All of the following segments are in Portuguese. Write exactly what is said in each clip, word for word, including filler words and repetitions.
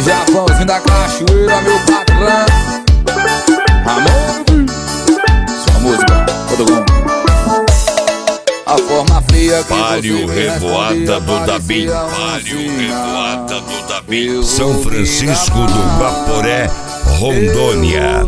Japãozinho da cachoeira, meu patrão. Amor, sua música, todo mundo. A forma fria que Páreo Revoada do Dabim. Páreo Revoada do Dabim. São Francisco do Guaporé, Rondônia.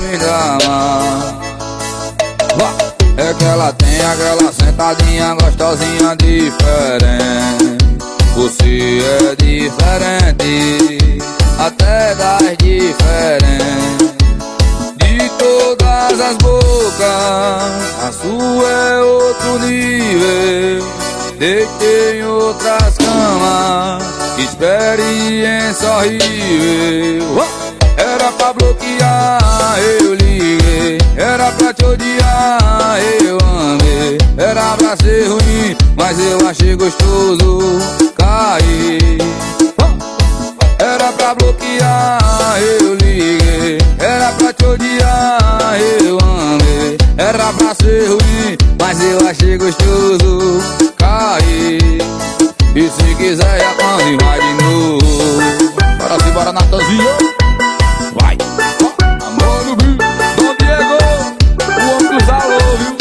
É que ela tem aquela sentadinha gostosinha diferente. Você é diferente, até das diferentes. De todas as bocas, a sua é outro nível. Deitei em outras camas, experiência horrível. Era pra bloquear, eu liguei. Era pra te odiar, eu amei. Era pra ser ruim, mas eu achei gostoso cair. Era pra bloquear, eu liguei. Era pra te odiar, eu amei. Era pra ser ruim, mas eu achei gostoso cair. E se quiser já quando vai de novo. Bora se bora, Natanzinho. Vai. Amor do Rio, Dom Diego, o homem dos alô, viu?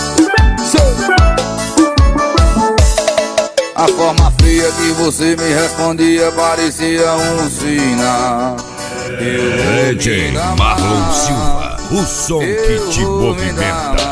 A forma fria que você me respondia parecia um sinal. D J Marlon Silva, o som que te movimenta.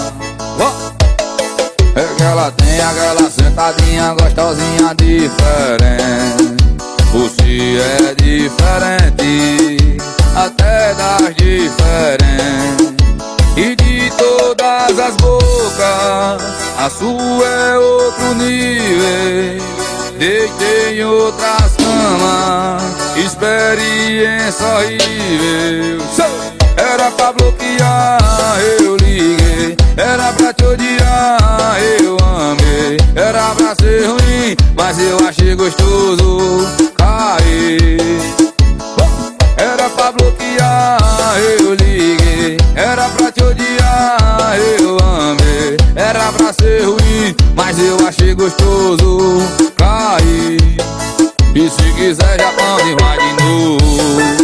É que ela tem aquela sentadinha gostosinha diferente. Você é diferente, até das diferentes. E de todas as bocas, a sua é outro nível. Deitei em outras camas, experiência horrível. Era pra bloquear, eu liguei. Era pra te odiar, eu amei. Era pra ser ruim, mas eu achei gostoso cair. Era pra bloquear, eu liguei. Era pra te odiar, eu amei. Era pra ser ruim, mas eu achei gostoso cair. E se quiser já pode vai de novo.